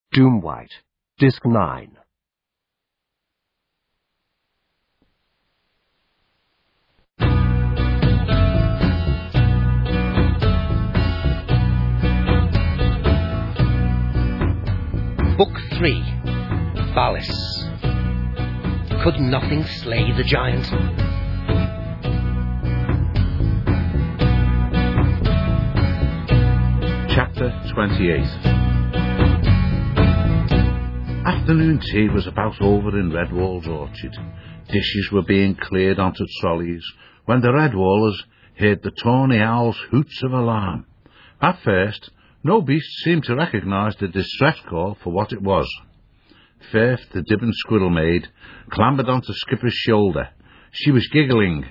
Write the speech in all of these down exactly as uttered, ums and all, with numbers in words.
Doomwhite, Disc nine. Book three. Valis. Could nothing slay the giant? Chapter twenty-eight. Afternoon tea was about over in Redwall's orchard. Dishes were being cleared onto trolleys when the Redwallers heard the Tawny Owl's hoots of alarm. At first, no beast seemed to recognise the distress call for what it was. Firth, the Dibbon squirrel maid, clambered onto Skipper's shoulder. She was giggling.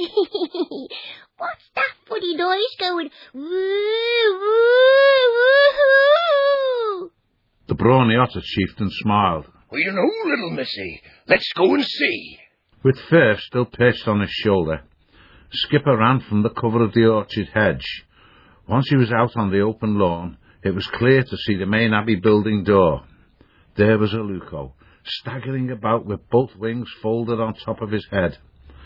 What's that funny noise going? Woo, woo, woo-hoo! The brawny otter chieftain smiled. Well, you know, little missy, let's go and see. With Firth still perched on his shoulder, Skipper ran from the cover of the orchard hedge. Once he was out on the open lawn, it was clear to see the main abbey building door. There was Aluko, staggering about with both wings folded on top of his head.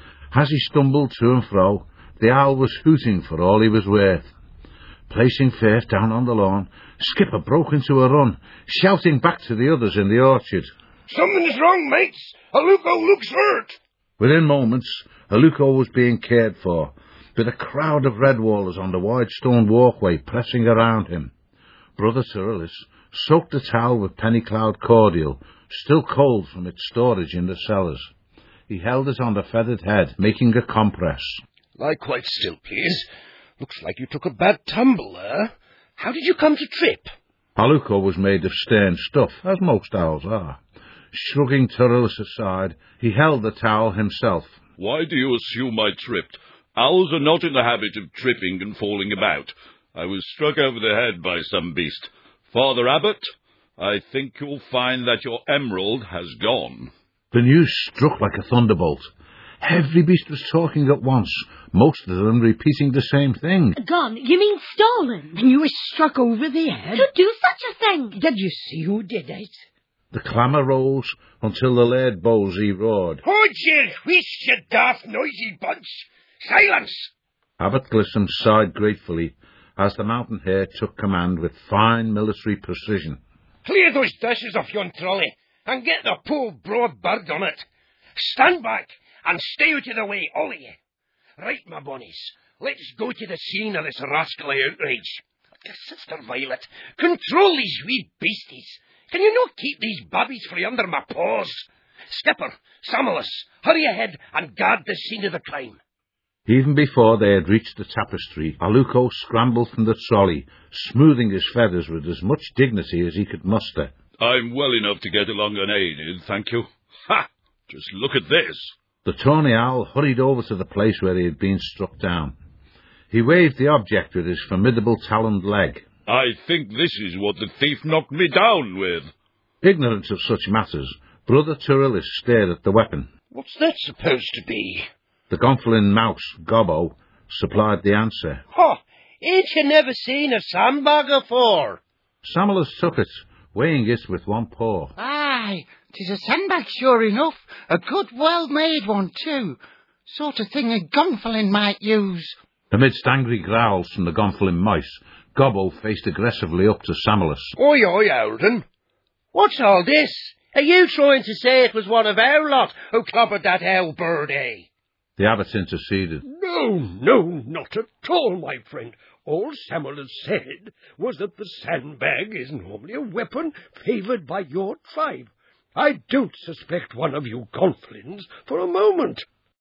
As he stumbled to and fro, the owl was hooting for all he was worth. Placing Firth down on the lawn, Skipper broke into a run, shouting back to the others in the orchard. Something's wrong, mates. Aluko looks hurt. Within moments, Aluko was being cared for, with a crowd of Redwallers on the wide stone walkway pressing around him. Brother Tyrillus soaked the towel with Pennycloud cordial, still cold from its storage in the cellars. He held it on the feathered head, making a compress. Lie quite still, please. Looks like you took a bad tumble there. How did you come to trip? Aluko was made of stern stuff, as most owls are. Shrugging Tyrillus aside, he held the towel himself. Why do you assume I tripped? Owls are not in the habit of tripping and falling about. I was struck over the head by some beast. Father Abbot, I think you'll find that your emerald has gone. The news struck like a thunderbolt. Every beast was talking at once, most of them repeating the same thing. Gone? You mean stolen? And you were struck over the head? To do such a thing? Did you see who did it? The clamour rose until the Laird Bowsy roared. Hold your wheesh, you daft noisy bunch! Silence! Abbot Glissom sighed gratefully as the mountain hare took command with fine military precision. Clear those dishes off yon trolley and get the poor broad bird on it. Stand back and stay out of the way, all of you. Right, my bonnies, let's go to the scene of this rascally outrage. Sister Violet, control these wee beasties. Can you not keep these babbies frae under my paws? Skipper, Samulus, hurry ahead and guard the scene of the crime. Even before they had reached the tapestry, Aluko scrambled from the trolley, smoothing his feathers with as much dignity as he could muster. I'm well enough to get along unaided, thank you. Ha! Just look at this. The Tawny Owl hurried over to the place where he had been struck down. He waved the object with his formidable taloned leg. I think this is what the thief knocked me down with. Ignorant of such matters, Brother Tyrillus stared at the weapon. What's that supposed to be? The Gonfalon mouse, Gobbo, supplied the answer. Ha! Oh, ain't you never seen a sandbag afore? Samulus took it, weighing it with one paw. Aye, 'tis a sandbag sure enough. A good, well-made one, too. Sort of thing a Gonfalon might use. Amidst angry growls from the Gonfalon mice, Gobbo faced aggressively up to Samulus. Oi, oi, Alden. What's all this? Are you trying to say it was one of our lot who clobbered that owl bird, eh? The abbot interceded. No, no, not at all, my friend. All Samulus said was that the sandbag is normally a weapon favoured by your tribe. I don't suspect one of you Gonfalons for a moment.